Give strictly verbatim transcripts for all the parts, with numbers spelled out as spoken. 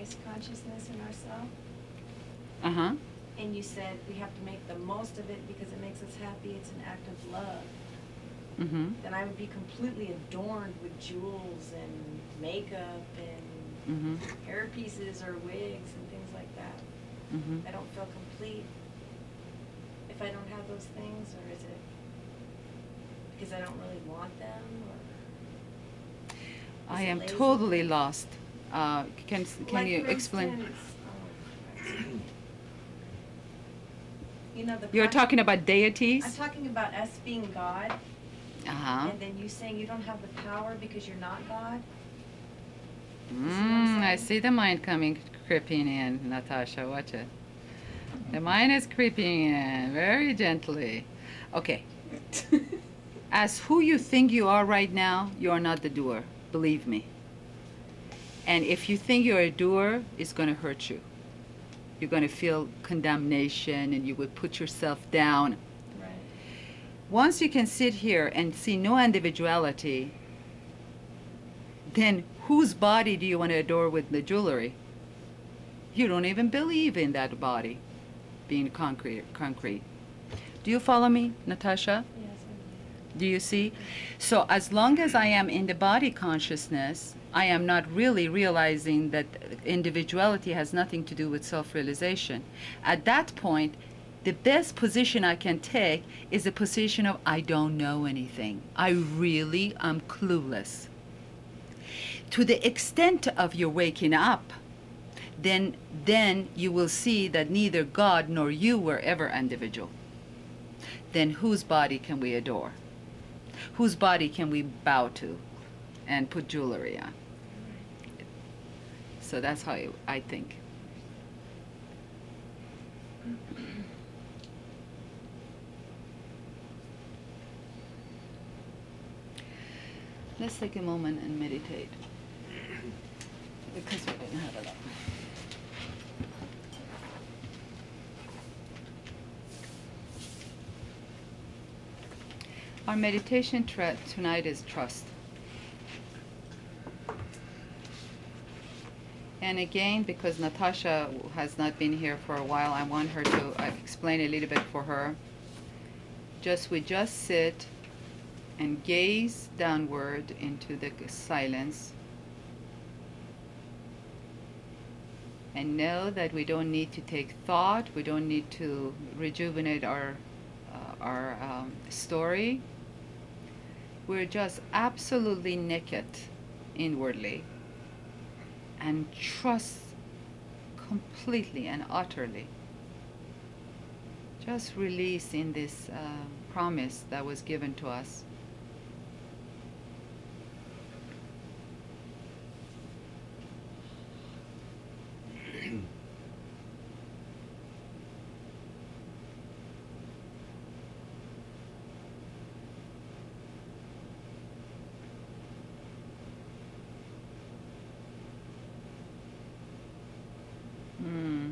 Christ consciousness in ourselves, Uh-huh. and you said we have to make the most of it because it makes us happy, it's an act of love, Mm-hmm. then I would be completely adorned with jewels and makeup and Mm-hmm. hair pieces or wigs and things like that. Mm-hmm. I don't feel complete if I don't have those things, or is it because I don't really want them, or I is it am lazy? totally lost. Uh, can can Like, you for explain? instance, um, you know, the You're con- talking about I'm deities? talking about us being God, Uh-huh. and then you saying you don't have the power because you're not God. You see what I'm Mm, I saying? see the mind coming, creeping in, Natasha. Watch it. The mind is creeping in very gently. Okay. As who you think you are right now, you are not the doer. Believe me. And if you think you're a doer, it's going to hurt you. You're going to feel condemnation and you would put yourself down. Right. Once you can sit here and see no individuality, then whose body do you want to adore with the jewelry? You don't even believe in that body being concrete. concrete. Do you follow me, Natasha? Yes, I Do you see? So as long as I am in the body consciousness, I am not really realizing that individuality has nothing to do with self-realization. At that point, the best position I can take is a position of I don't know anything. I really am clueless. To the extent of your waking up, then then you will see that neither God nor you were ever individual. Then whose body can we adore? Whose body can we bow to and put jewelry on? So that's how I, I think. Let's take a moment and meditate. Because we didn't have a lot. Our meditation tra- tonight is trust. And again, because Natasha has not been here for a while, I want her to uh, explain a little bit for her. Just we just sit and gaze downward into the silence and know that we don't need to take thought, we don't need to rejuvenate our uh, our um, story. We're just absolutely naked inwardly and trust completely and utterly. Just release in this uh, promise that was given to us. Mm.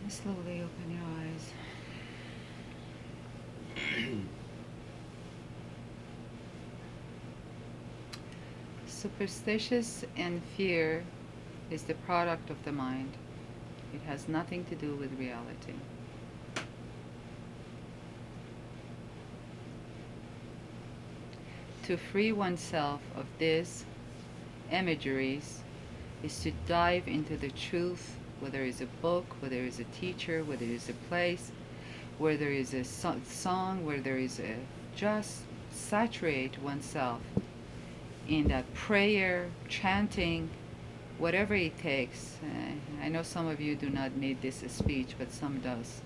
Slowly open your eyes. Superstitious and fear is the product of the mind. It has nothing to do with reality. To free oneself of these imageries is to dive into the truth, whether it's a book, whether it's a teacher, whether it's a place, where there is a so- song, where there is a, just saturate oneself in that prayer, chanting, whatever it takes. Uh, I know some of you do not need this speech, but some does.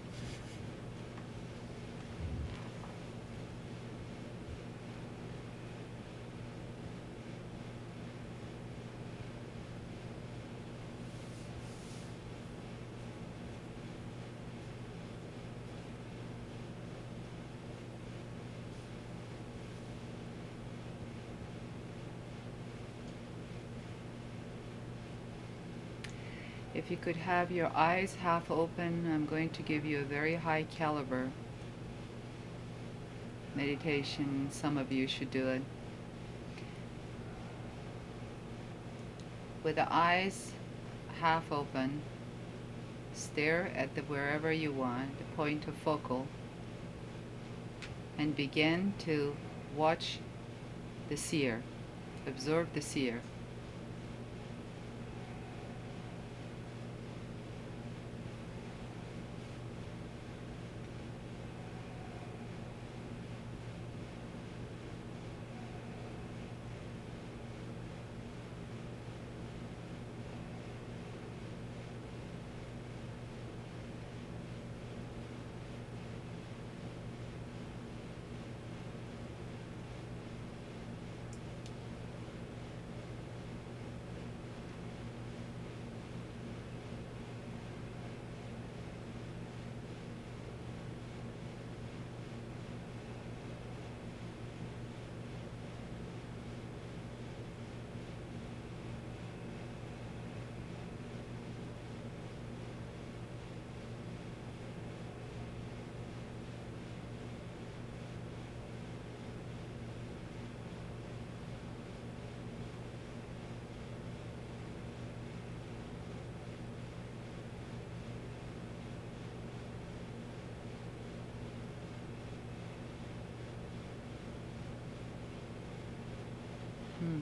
If you could have your eyes half open, I'm going to give you a very high caliber meditation. Some of you should do it. With the eyes half open, stare at the wherever you want, the point of focal, and begin to watch the seer, observe the seer. Hmm.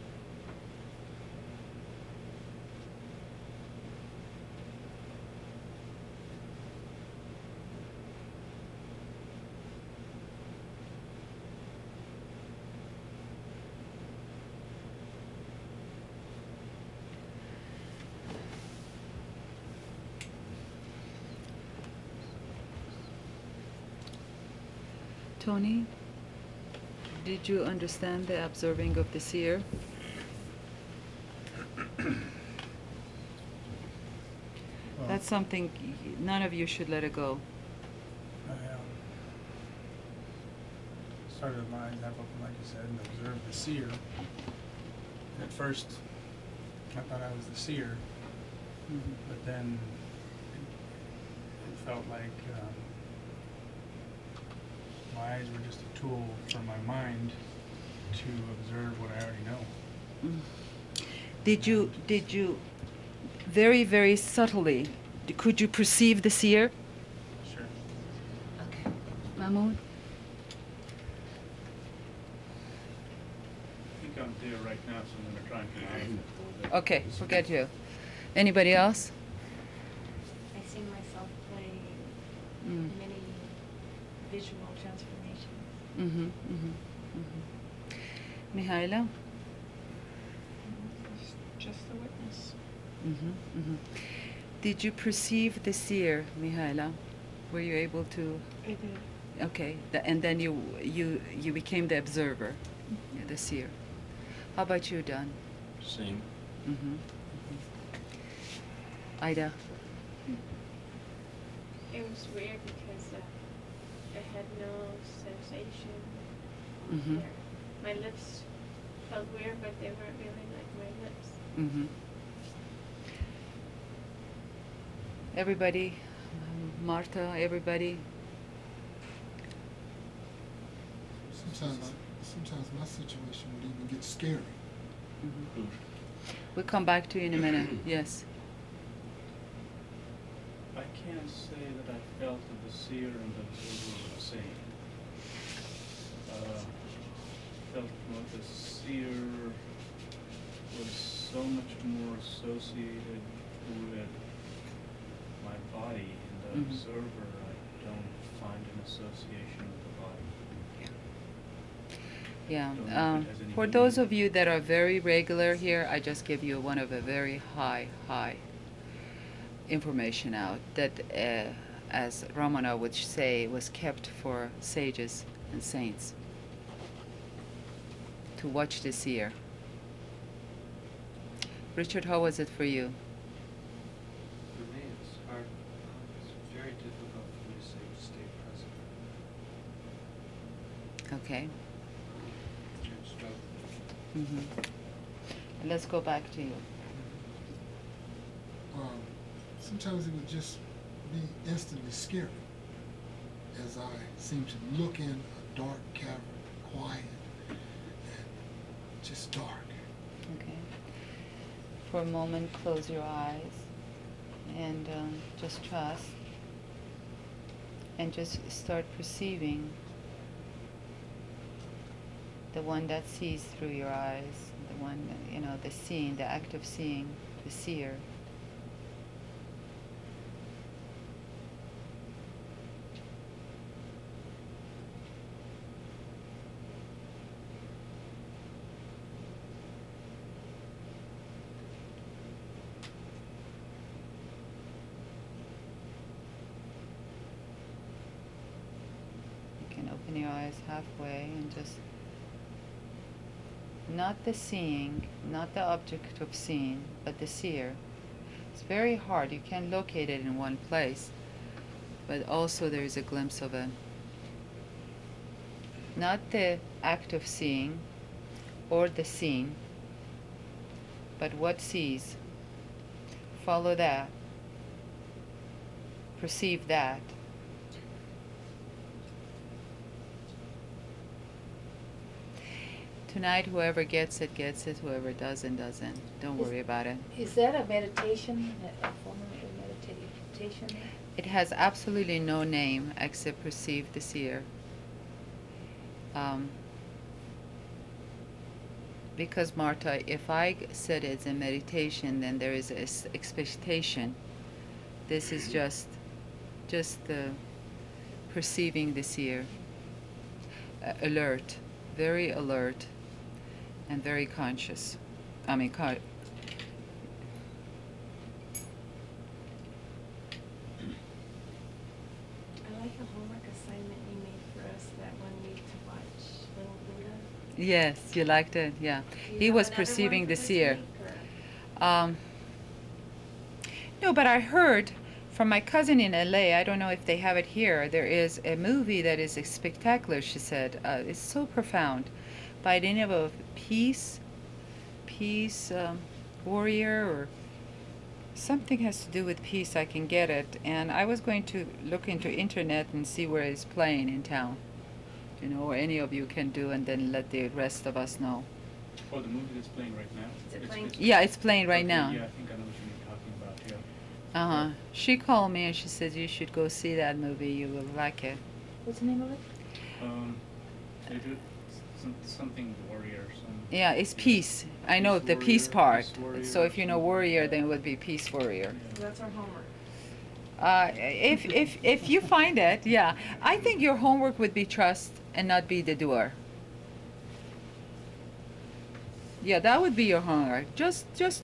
Tony, did you understand the observing of the seer? Well, That's something y- none of you should let it go. I um, started with my eyes half open, like you said, and observed the seer. At first, I thought I was the seer, Mhm. but then it, it felt like um, my eyes were just a tool for my mind to observe what I already know. Mm. Did you, did you, very, very subtly, d- could you perceive the seer? Sure. Okay. Mahmoud? I think I'm there right now, so I'm gonna try and come out of it a little bit. Okay, forget you. Anybody else? I see myself playing Mm. many visual transformations. Mm-hmm, mm-hmm, mm-hmm. Mihaila? Just a witness. Mm-hmm, mm-hmm. Did you perceive the seer, Mihaila? Were you able to? I did. Okay, th- and then you you you became the observer, yeah, the seer. How about you, Don? Same. Mm-hmm. Ida? It was weird because uh, I had no sensation Mm-hmm. there. My lips felt weird, but they weren't really like my lips. Mm-hmm. Everybody, Martha, everybody? Sometimes, sometimes my situation would even get scary. Mhm. We'll come back to you in a minute. Yes. I can't say that I felt that the seer and the observer were the same. Uh, felt what the seer was so much more associated with my body, and the Mhm. observer I don't find an association with the body. Yeah. Don't know if it Um, has any for those meaning. of you that are very regular here, I just give you one of a very high, high information out that, uh, as Ramana would say, was kept for sages and saints to watch the seer. Richard, how was it for you? For me, it's hard, it's very difficult for me to say to stay present. Okay. I'm struggling. Mm-hmm. Let's go back to you. Um, sometimes it would just be instantly scary as I seem to look in a dark cavern, quiet, and just dark. Okay. For a moment, close your eyes and um, just trust and just start perceiving the one that sees through your eyes, the one, that, you know, the seeing, the act of seeing, the seer. You can open your eyes halfway and just not the seeing, not the object of seeing, but the seer. It's very hard. You can't locate it in one place, but also there is a glimpse of it. Not the act of seeing or the seen, but what sees. Follow that. Perceive that. Tonight, whoever gets it, gets it. Whoever doesn't, doesn't. Don't Is- worry about it. Is that a meditation, a a form of a meditation? It has absolutely no name except perceive the seer. Um, because Martha, if I said it's a meditation, then there is a s- expectation. This is just, just the perceiving the seer. Uh, alert, very alert, and very conscious. I mean, con- I like the homework assignment you made for us that one week to watch Little Buddha. yes, you liked it, yeah. Do you He have was another one perceiving for the this seer. week, or- Um, no, but I heard from my cousin in L A, I don't know if they have it here, there is a movie that is spectacular, she said. Uh, it's so profound. By the name of Peace, Peace um, Warrior, or something has to do with peace, I can get it. And I was going to look into internet and see where it's playing in town. You know, or any of you can do, and then let the rest of us know. Oh, the movie that's playing right now? Is it It's- playing- it's- Yeah, it's playing right okay, now. Yeah, I think I know what you're talking about, yeah. Uh-huh. She called me and she said, you should go see that movie. You will like it. What's the name of it? Um, they do some, something warrior, some. Yeah, it's yeah. peace. I know Peace the peace warrior, part. peace warrior, So if you know something like warrior, that. then it would be peace warrior. Yeah. That's our homework. Uh, if, if, if you find it, yeah. I think your homework would be trust and not be the doer. Yeah, that would be your homework. Just, just